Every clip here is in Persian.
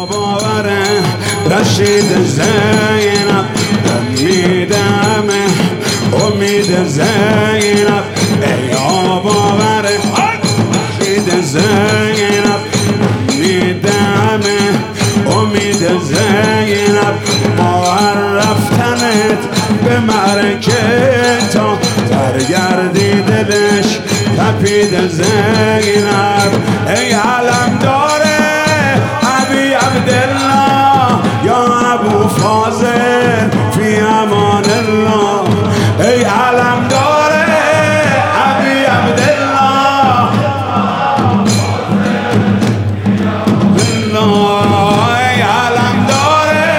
باوره رشید زینب امیدمه امید زینب ای باوره رشید زینب امیدمه امید زینب باور رفتنت به مرکه تا برگردی دلش تپید زینب ای علم داره ابی عبدالله یا ابو فاضل فی امان الله ای علم داره ابی عبدالله ای علم داره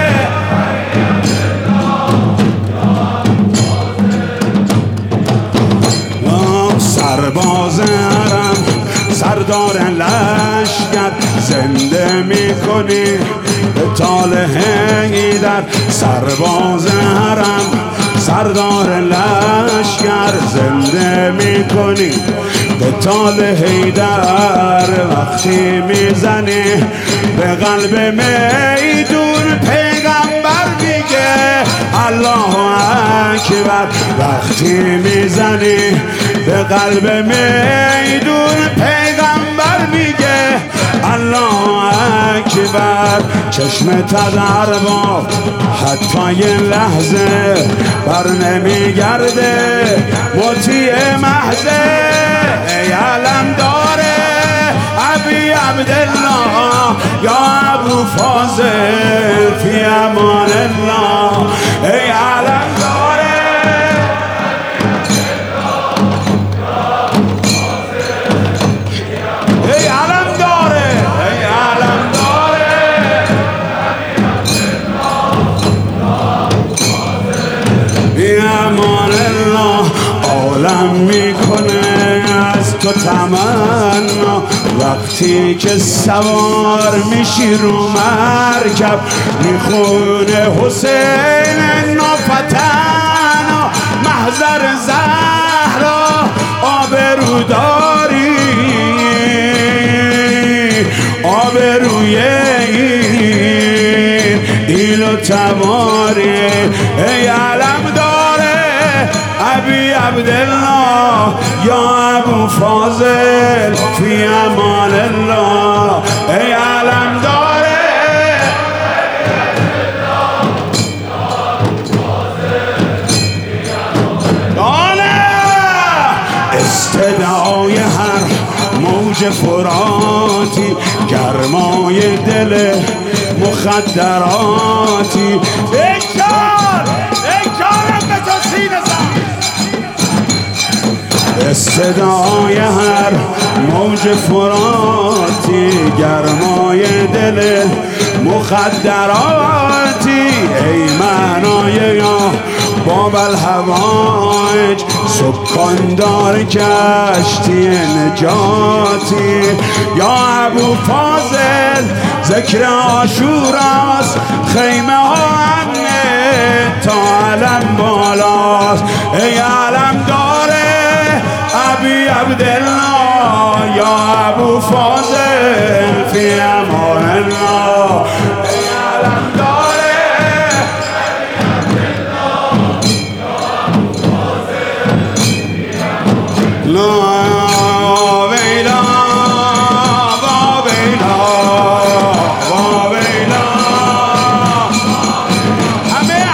سرباز حرم سردار لشکر زنده میکنی به طال حیدر سرباز حرم سردار لشکر زنده میکنی به طال حیدر وقتی میزنی به قلب میدون پیغمبر میگه الله اکبر وقتی میزنی به قلب میدون پیغمبر میگه الله اکبر چشم تدر با حتی یه لحظه بر نمیگرده مطیع محضه ای علم داره ابی عبدالله یا ابو فاضل فی امان الله ای علم داره ای علم داره ای علم داره فی امان الله عالم میکنه از تو تمنا وقتی که سوار میشی رو مرکب میخونه حسین نافتن محضر زهرا آبرو داری آبروی ایل و تباری ای علم داره ابی عبدالله یا ابو فاضل فی امان الله ای علم داره استدعای هر موج فراتی گرمای دل مخدراتی اکارم به تو سینه زن استدعای هر موج فراتی گرمای دل مخدراتی ای معنای یا باب الهوایج سکاندار کشتی نجاتی یا ابو فاضل ذکر عاشوراست خیمه ها امنه تا علم بالاست ای علم داره ابی عبدالله یا ابو فاضل فی امان الله ای علم داره لا ویلا با ویلا با ویلا همه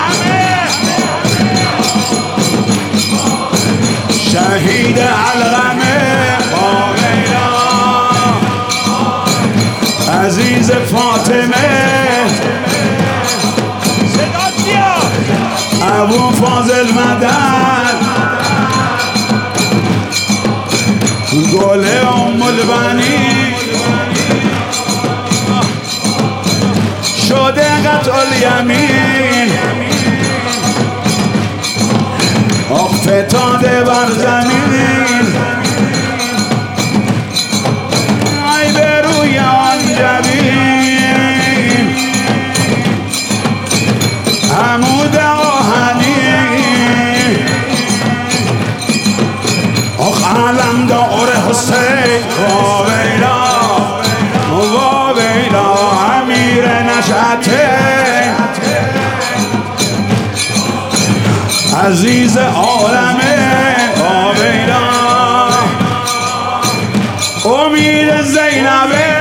شهید علقمه با ویلا عزیز فاطمه صدات بیاد ابو فاضل مدد گل ام البنین شده قطع الیمین افتاده بر زمین ای به روی آن جبین عمود آهنی آخ علم دار حسین و ویلا امین مشهته عزیز عالمه آبیدا امید زینبه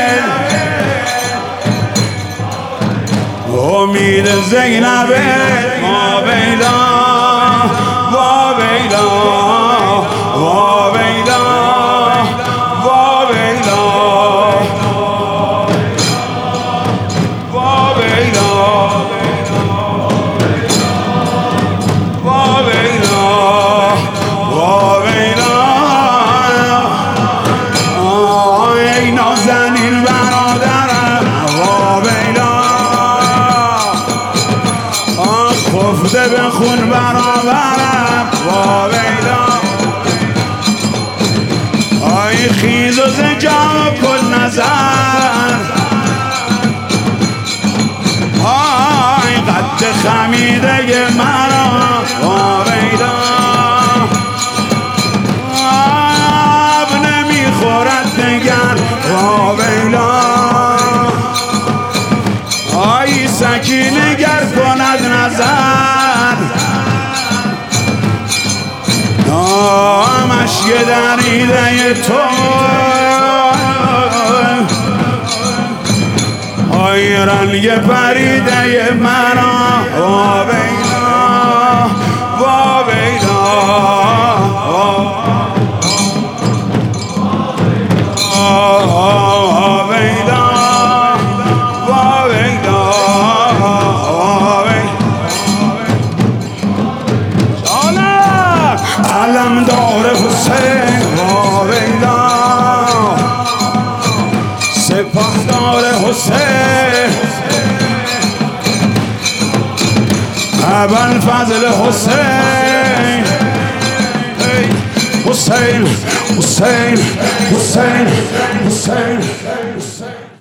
امید زینبه آبیدا آبیدا آبیدا آبیدا خفته به خون برابرم واویلا آی خیز و زنجان کل نظر آی قد خمیده مرا واویلا آب نمیخورد نگر واویلا آی سکینه گر کند نظر مشک دریده تو آی رنگ پریده مرا واویلا واویلا علمدار حسین واویلا سپهدار حسین ابوالفضل حسین حسین حسین حسین حسین